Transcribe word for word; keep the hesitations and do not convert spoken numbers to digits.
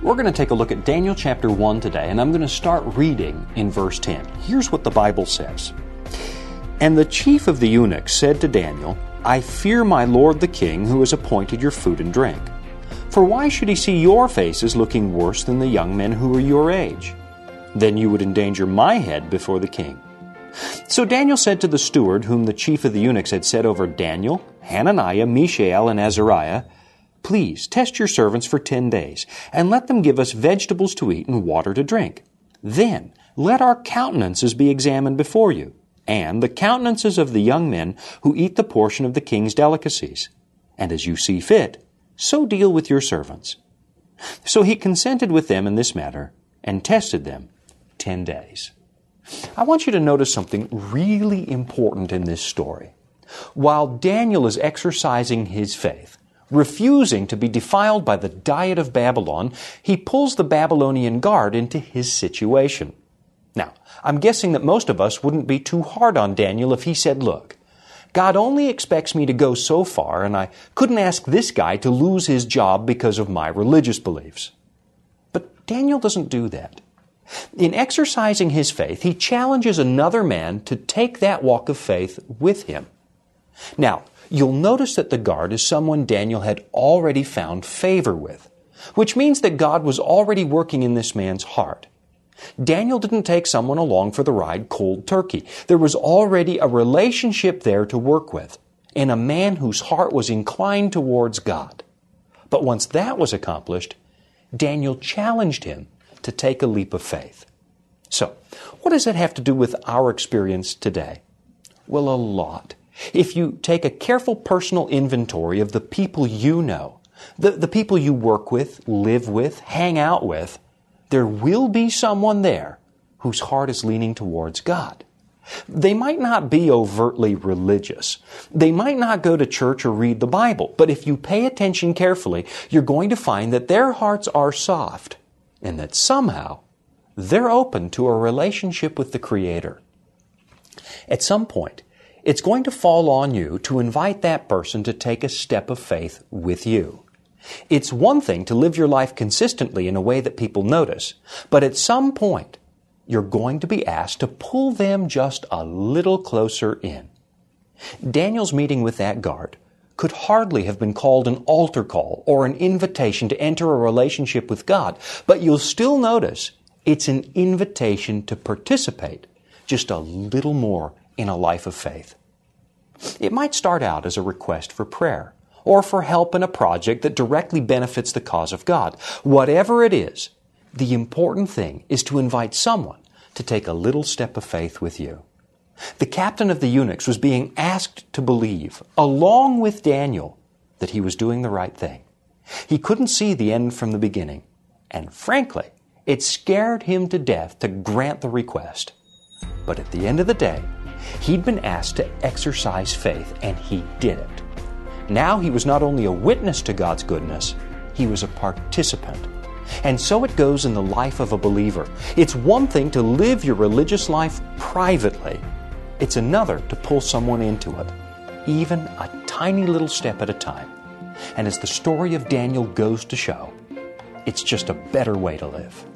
We're going to take a look at Daniel chapter one today, and I'm going to start reading in verse ten. Here's what the Bible says. And the chief of the eunuchs said to Daniel, I fear my lord the king, who has appointed your food and drink. For why should he see your faces looking worse than the young men who are your age? Then you would endanger my head before the king. So Daniel said to the steward, whom the chief of the eunuchs had set over Daniel, Hananiah, Mishael, and Azariah, Please test your servants for ten days, and let them give us vegetables to eat and water to drink. Then let our countenances be examined before you, and the countenances of the young men who eat the portion of the king's delicacies. And as you see fit, so deal with your servants. So he consented with them in this matter, and tested them ten days. I want you to notice something really important in this story. While Daniel is exercising his faith, refusing to be defiled by the diet of Babylon, he pulls the Babylonian guard into his situation. Now, I'm guessing that most of us wouldn't be too hard on Daniel if he said, look, God only expects me to go so far, and I couldn't ask this guy to lose his job because of my religious beliefs. But Daniel doesn't do that. In exercising his faith, he challenges another man to take that walk of faith with him. Now, you'll notice that the guard is someone Daniel had already found favor with, which means that God was already working in this man's heart. Daniel didn't take someone along for the ride cold turkey. There was already a relationship there to work with, and a man whose heart was inclined towards God. But once that was accomplished, Daniel challenged him to take a leap of faith. So, what does that have to do with our experience today? Well, a lot. If you take a careful personal inventory of the people you know, the, the people you work with, live with, hang out with, there will be someone there whose heart is leaning towards God. They might not be overtly religious. They might not go to church or read the Bible, but if you pay attention carefully, you're going to find that their hearts are soft and that somehow they're open to a relationship with the Creator. At some point, it's going to fall on you to invite that person to take a step of faith with you. It's one thing to live your life consistently in a way that people notice, but at some point, you're going to be asked to pull them just a little closer in. Daniel's meeting with that guard could hardly have been called an altar call or an invitation to enter a relationship with God, but you'll still notice it's an invitation to participate just a little more in a life of faith. It might start out as a request for prayer or for help in a project that directly benefits the cause of God. Whatever it is, the important thing is to invite someone to take a little step of faith with you. The captain of the eunuchs was being asked to believe, along with Daniel, that he was doing the right thing. He couldn't see the end from the beginning, and frankly, it scared him to death to grant the request. But at the end of the day, he'd been asked to exercise faith, and he did it. Now he was not only a witness to God's goodness, he was a participant. And so it goes in the life of a believer. It's one thing to live your religious life privately. It's another to pull someone into it, even a tiny little step at a time. And as the story of Daniel goes to show, it's just a better way to live.